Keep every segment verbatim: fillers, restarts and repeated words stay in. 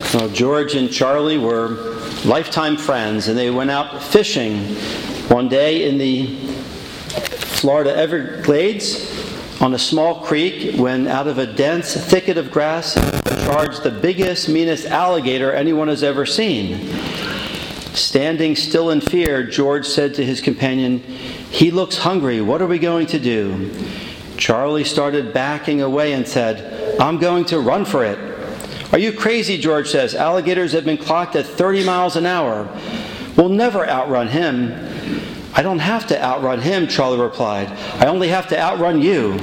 Well, George and Charlie were lifetime friends, and they went out fishing one day in the Florida Everglades on a small creek when out of a dense thicket of grass charged the biggest, meanest alligator anyone has ever seen. Standing still in fear, George said to his companion, "He looks hungry. What are we going to do?" Charlie started backing away and said, "I'm going to run for it." "Are you crazy?" George says. "Alligators have been clocked at thirty miles an hour. We'll never outrun him." "I don't have to outrun him," Charlie replied. "I only have to outrun you."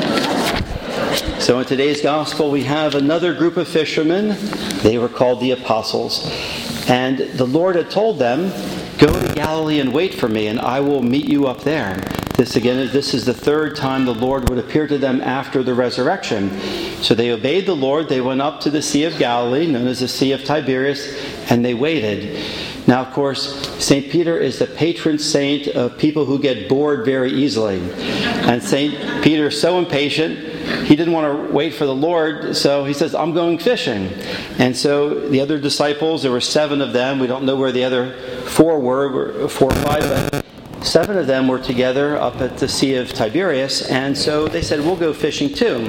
So in today's gospel, we have another group of fishermen. They were called the apostles. And the Lord had told them, "Go to Galilee and wait for me, and I will meet you up there." This again, this is the third time the Lord would appear to them after the resurrection. So they obeyed the Lord. They went up to the Sea of Galilee, known as the Sea of Tiberias, and they waited. Now, of course, Saint Peter is the patron saint of people who get bored very easily. And Saint Peter is so impatient, he didn't want to wait for the Lord, so he says, "I'm going fishing." And so the other disciples, there were seven of them. We don't know where the other four were, four or five, but seven of them were together up at the Sea of Tiberias, and so they said, "We'll go fishing too."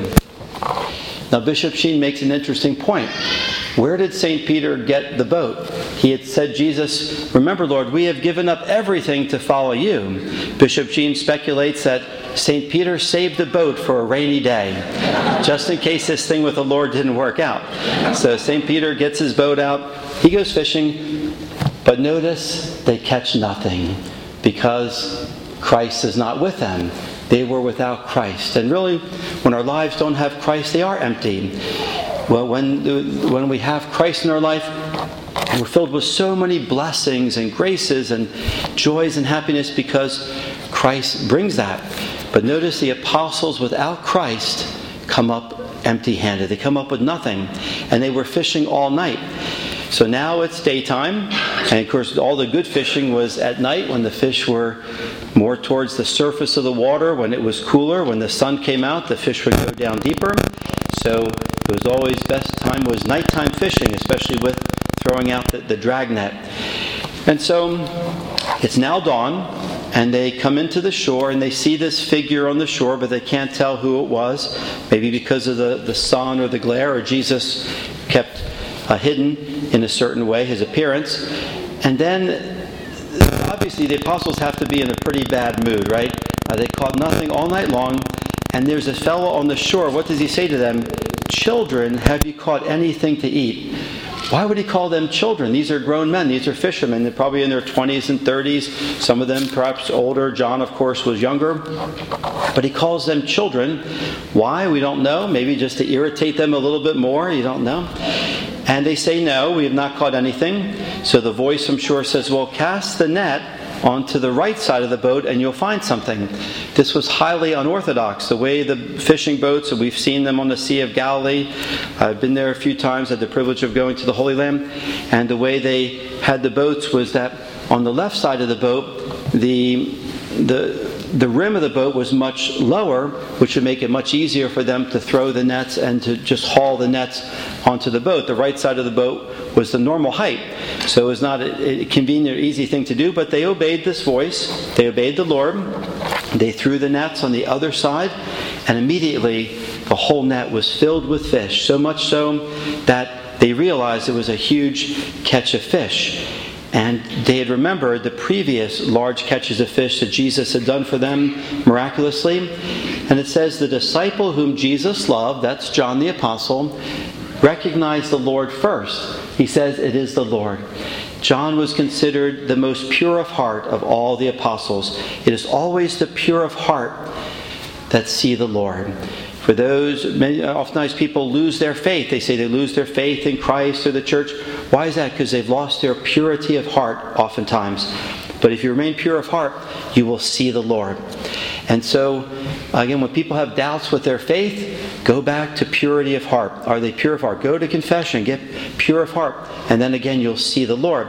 Now, Bishop Sheen makes an interesting point. Where did Saint Peter get the boat? He had said, "Jesus, remember, Lord, we have given up everything to follow you." Bishop Sheen speculates that Saint Peter saved the boat for a rainy day, just in case this thing with the Lord didn't work out. So Saint Peter gets his boat out. He goes fishing, but notice they catch nothing because Christ is not with them. They were without Christ. And really, when our lives don't have Christ, they are empty. Well, when, when we have Christ in our life, we're filled with so many blessings and graces and joys and happiness because Christ brings that. But notice the apostles without Christ come up empty-handed. They come up with nothing. And they were fishing all night. So now it's daytime. And of course, all the good fishing was at night when the fish were more towards the surface of the water, when it was cooler. When the sun came out, the fish would go down deeper. So it was always best time was nighttime fishing, especially with throwing out the, the drag net. And so it's now dawn, and they come into the shore, and they see this figure on the shore, but they can't tell who it was, maybe because of the, the sun or the glare, or Jesus kept uh, hidden in a certain way, his appearance. And then, obviously, the apostles have to be in a pretty bad mood, right? Uh, they caught nothing all night long, and there's a fellow on the shore. What does he say to them? "Children, have you caught anything to eat?" Why would he call them children? These are grown men. These are fishermen. They're probably in their twenties and thirties. Some of them perhaps older. John, of course, was younger. But he calls them children. Why? We don't know. Maybe just to irritate them a little bit more. You don't know. And they say, "No, we have not caught anything." So the voice from shore says, "Well, cast the net onto the right side of the boat and you'll find something." This was highly unorthodox. The way the fishing boats, and we've seen them on the Sea of Galilee. I've been there a few times, had the privilege of going to the Holy Land. And the way they had the boats was that on the left side of the boat, the the the rim of the boat was much lower, which would make it much easier for them to throw the nets and to just haul the nets onto the boat. The right side of the boat was the normal height. So it was not a, a convenient or easy thing to do, but they obeyed this voice. They obeyed the Lord. They threw the nets on the other side, and immediately the whole net was filled with fish, so much so that they realized it was a huge catch of fish. And they had remembered the previous large catches of fish that Jesus had done for them miraculously. And it says, the disciple whom Jesus loved, that's John the Apostle, recognized the Lord first. He says, "It is the Lord." John was considered the most pure of heart of all the apostles. It is always the pure of heart that see the Lord. For those, many, oftentimes people lose their faith. They say they lose their faith in Christ or the church. Why is that? Because they've lost their purity of heart oftentimes. But if you remain pure of heart, you will see the Lord. And so, again, when people have doubts with their faith, go back to purity of heart. Are they pure of heart? Go to confession, get pure of heart, and then again you'll see the Lord.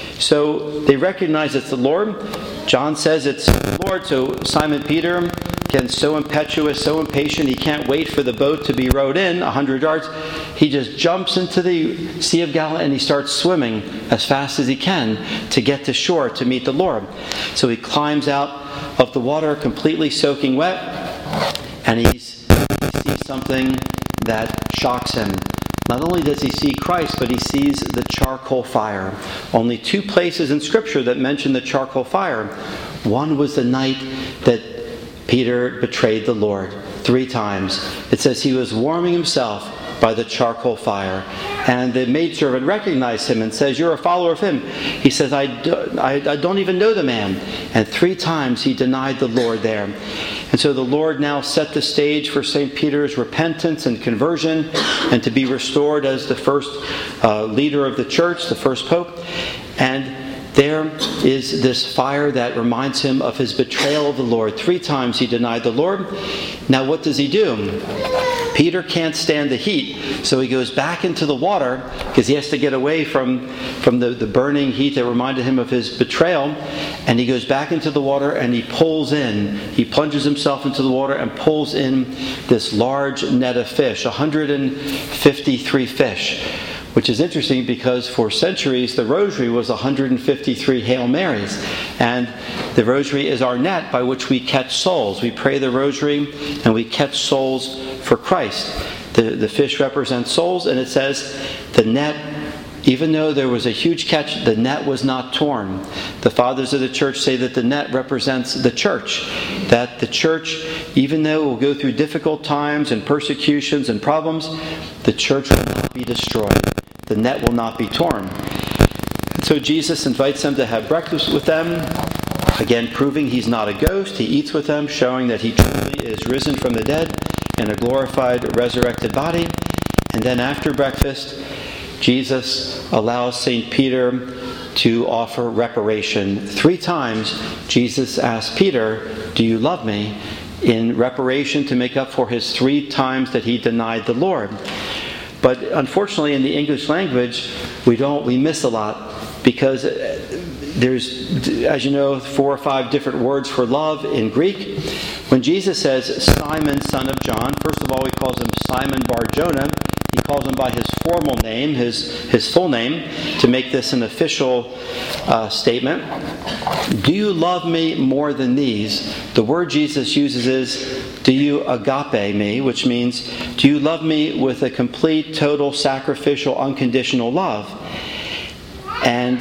So they recognize it's the Lord. John says it's the Lord, so Simon Peter again, so impetuous, so impatient, he can't wait for the boat to be rowed in a hundred yards. He just jumps into the Sea of Galilee and he starts swimming as fast as he can to get to shore to meet the Lord. So he climbs out of the water completely soaking wet, and he's, he sees something that shocks him. Not only does he see Christ, but he sees the charcoal fire. Only two places in Scripture that mention the charcoal fire. One was the night that Peter betrayed the Lord three times. It says he was warming himself by the charcoal fire. And the maidservant recognized him and says, "You're a follower of him." He says, I, do, I, I don't even know the man. And three times he denied the Lord there. And so the Lord now set the stage for Saint Peter's repentance and conversion, and to be restored as the first uh, leader of the church, the first pope. And there is this fire that reminds him of his betrayal of the Lord. Three times he denied the Lord. Now what does he do? Peter can't stand the heat, so he goes back into the water because he has to get away from, from the, the burning heat that reminded him of his betrayal. And he goes back into the water and he pulls in. He plunges himself into the water and pulls in this large net of fish, one hundred fifty-three fish. Which is interesting because for centuries the rosary was one hundred fifty-three Hail Marys. And the rosary is our net by which we catch souls. We pray the rosary and we catch souls for Christ. The, the fish represents souls, and it says the net, even though there was a huge catch, the net was not torn. The fathers of the church say that the net represents the church. That the church, even though it will go through difficult times and persecutions and problems, the church will not be destroyed. The net will not be torn. And so Jesus invites them to have breakfast with them, again proving he's not a ghost. He eats with them, showing that he truly is risen from the dead in a glorified, resurrected body. And then after breakfast, Jesus allows Saint Peter to offer reparation. Three times Jesus asked Peter, "Do you love me?" in reparation to make up for his three times that he denied the Lord. But unfortunately in the English language, we don't, we miss a lot because there's, as you know, four or five different words for love in Greek. When Jesus says, "Simon, son of John," first of all he calls him Simon Bar-Jonah. He calls him by his formal name, his, his full name, to make this an official uh, statement. "Do you love me more than these?" The word Jesus uses is, "Do you agape me?" which means, do you love me with a complete, total, sacrificial, unconditional love? And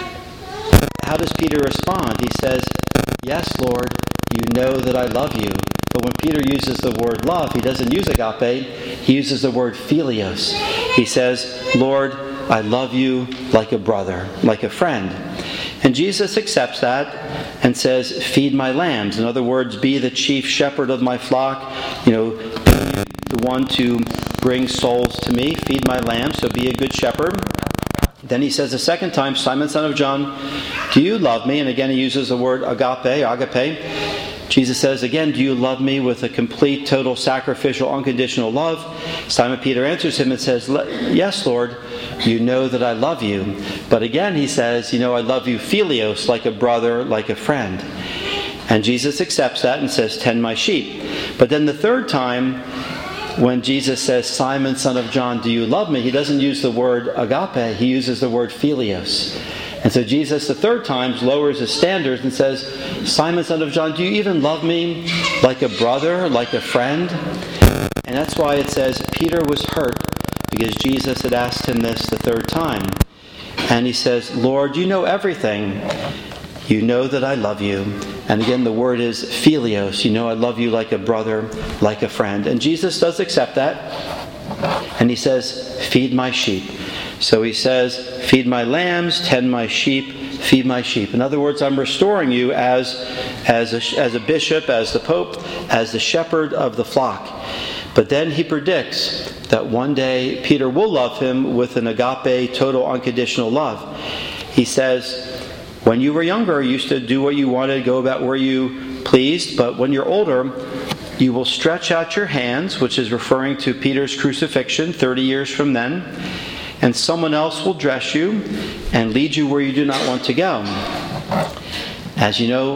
how does Peter respond? He says, "Yes, Lord, you know that I love you." But when Peter uses the word love, he doesn't use agape, he uses the word philios. He says, "Lord, I love you like a brother, like a friend." And Jesus accepts that and says, "Feed my lambs." In other words, be the chief shepherd of my flock. You know, be the one to bring souls to me. Feed my lambs, so be a good shepherd. Then he says a second time, "Simon, son of John, do you love me?" And again he uses the word agape, agape. Jesus says again, "Do you love me with a complete, total, sacrificial, unconditional love?" Simon Peter answers him and says, "Yes, Lord, you know that I love you." But again he says, "You know, I love you philios, like a brother, like a friend." And Jesus accepts that and says, "Tend my sheep." But then the third time, when Jesus says, "Simon, son of John, do you love me?" he doesn't use the word agape, he uses the word philios. And so Jesus the third time lowers his standards and says, "Simon, son of John, do you even love me like a brother, like a friend?" And that's why it says Peter was hurt because Jesus had asked him this the third time. And he says, "Lord, you know everything. You know that I love you." And again, the word is philios. You know I love you like a brother, like a friend. And Jesus does accept that. And he says, "Feed my sheep." So he says, "Feed my lambs, tend my sheep, feed my sheep." In other words, I'm restoring you as, as, a, as a bishop, as the pope, as the shepherd of the flock. But then he predicts that one day Peter will love him with an agape, total, unconditional love. He says, "When you were younger, you used to do what you wanted, go about where you pleased. But when you're older, you will stretch out your hands," which is referring to Peter's crucifixion thirty years from then, "and someone else will dress you and lead you where you do not want to go." As you know,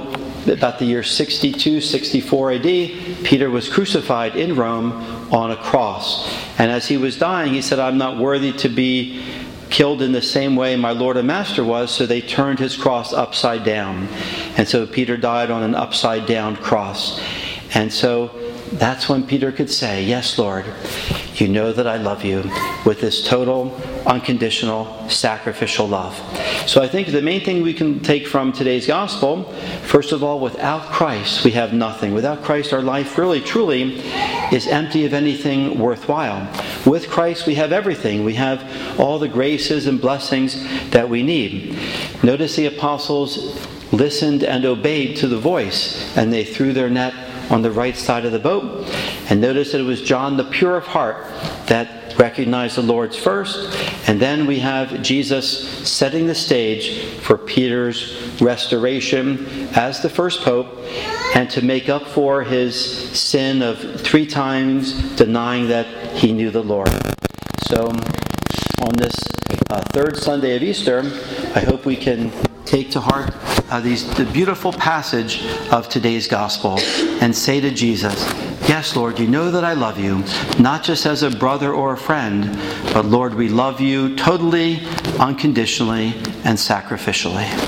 about the year sixty-two, sixty-four A D, Peter was crucified in Rome on a cross. And as he was dying, he said, I'm not worthy to be killed in the same way my Lord and Master was, so they turned his cross upside down. And so Peter died on an upside down cross. And so that's when Peter could say, yes, Lord, you know that I love you with this total, unconditional, sacrificial love. So I think the main thing we can take from today's gospel, first of all, without Christ, we have nothing. Without Christ, our life really, truly is empty of anything worthwhile. With Christ, we have everything. We have all the graces and blessings that we need. Notice the apostles listened and obeyed to the voice, and they threw their net on the right side of the boat. And notice that it was John, the pure of heart, that recognized the Lord's first. And then we have Jesus setting the stage for Peter's restoration as the first pope, and to make up for his sin of three times denying that he knew the Lord. So on this uh, third Sunday of Easter, I hope we can take to heart uh, these the beautiful passage of today's gospel and say to Jesus, yes, Lord, you know that I love you, not just as a brother or a friend, but Lord, we love you totally, unconditionally, and sacrificially.